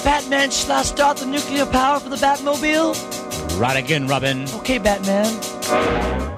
Batman, shall I start the nuclear power for the Batmobile? Right again, Robin. Okay, Batman.